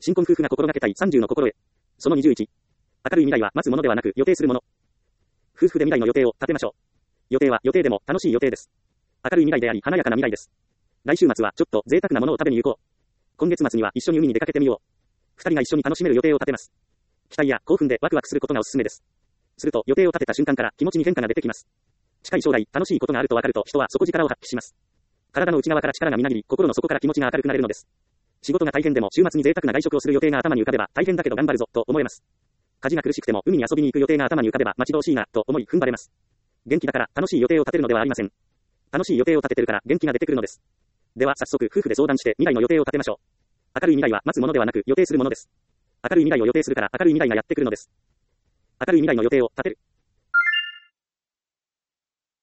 新婚夫婦が心がけたい30の心得。その21。明るい未来は待つものではなく予定するもの。夫婦で未来の予定を立てましょう。予定は予定でも楽しい予定です。明るい未来であり華やかな未来です。来週末はちょっと贅沢なものを食べに行こう。今月末には一緒に海に出かけてみよう。二人が一緒に楽しめる予定を立てます。期待や興奮でワクワクすることがおすすめです。すると予定を立てた瞬間から気持ちに変化が出てきます。近い将来楽しいことがあると分かると人は底力を発揮します。体の内側から力がみなぎり、心の底から気持ちが明るくなれるのです。仕事が大変でも週末に贅沢な外食をする予定が頭に浮かべば大変だけど頑張るぞと思えます。家事が苦しくても海に遊びに行く予定が頭に浮かべば待ち遠しいなと思い踏ん張れます。元気だから楽しい予定を立てるのではありません。楽しい予定を立ててるから元気が出てくるのです。では早速夫婦で相談して未来の予定を立てましょう。明るい未来は待つものではなく予定するものです。明るい未来を予定するから明るい未来がやってくるのです。明るい未来の予定を立てる。